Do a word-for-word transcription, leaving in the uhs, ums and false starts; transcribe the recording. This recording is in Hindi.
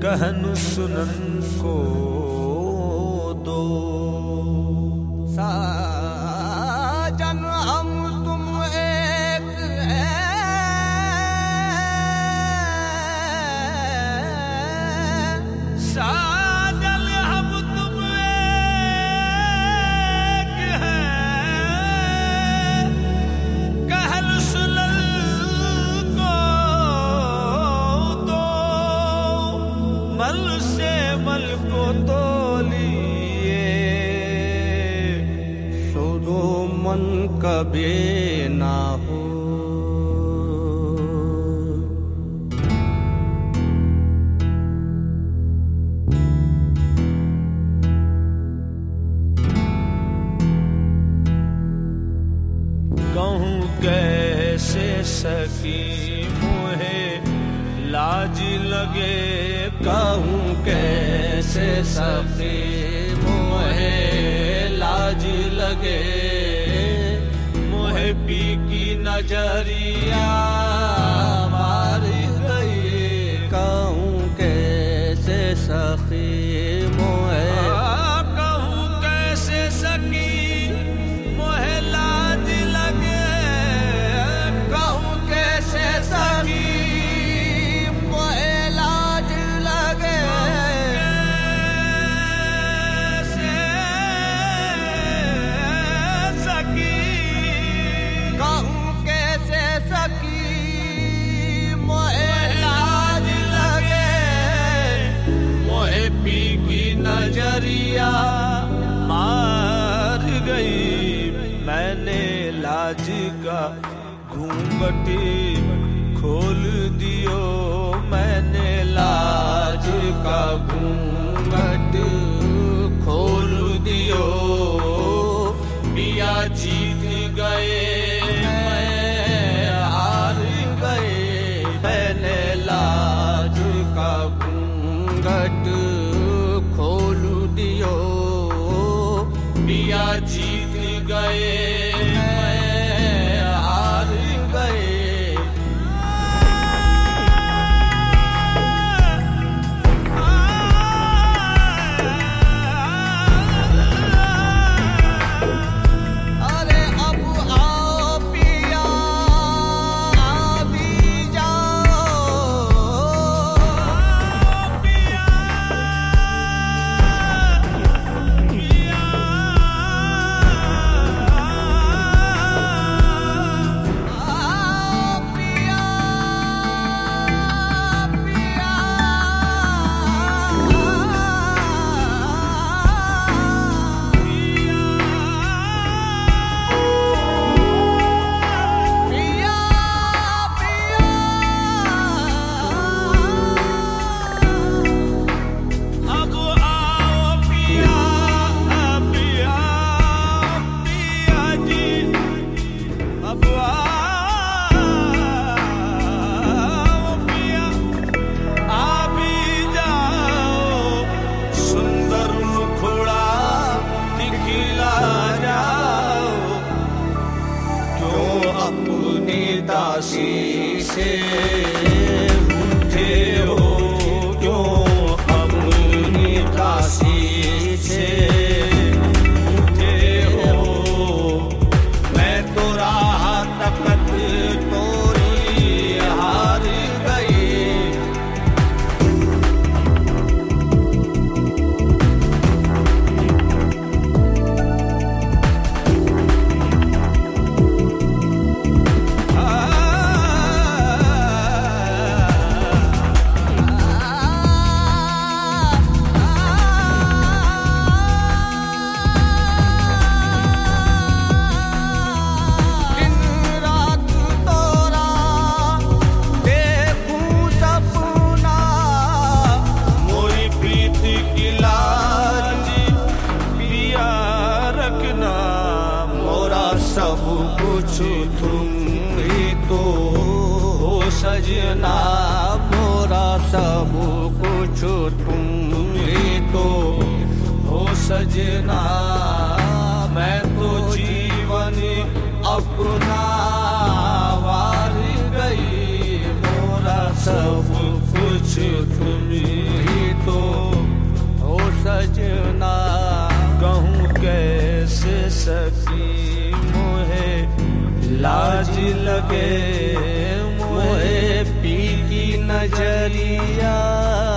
कहन सुनन को दो। साजन हम तुम एक है, साजन हम तुम एक है, कहन सुनन को दो। मल से मल को तोलिए, सो दो मन कभी ना हो। कहूँ कैसे सकी मोहे लाज लगे, कहूँ कैसे सकी मोहे लाज लगे। मोहे पी की नजरिया मार गई, कहूँ कैसे सखी मोहे, कहूँ कैसे सकी मोहे लाज लगे, कहूँ कैसे सकी मोहे लाज लगे। कैसे सकी, कहूँ कैसे सकी मोहे लाज लगे। मोहे पी की नजरिया मार गई, मैंने लाज का घूंघट खोल दियो, मैंने लाज का घूंघट खोल दियो। पिया जीत गए मैं हार गए, मैंने लाज का घूंघट खोल दियो। पिया जीत गए मैं हार गए। अरे अब आओ पिया अभी जाओ, पिया पिया दासी से उठे हो, क्यों अपनी दासी से उठे हो। मैं तो राह तकत तोरी हार गई, सब कुछ तुम ही तो हो सजना, मोरा सब कुछ तुम ही तो हो सजना। मैं तो जीवन अपना वार गई, मोरा सब कुछ तुम ही लाज लगे मोए पी की नजरिया।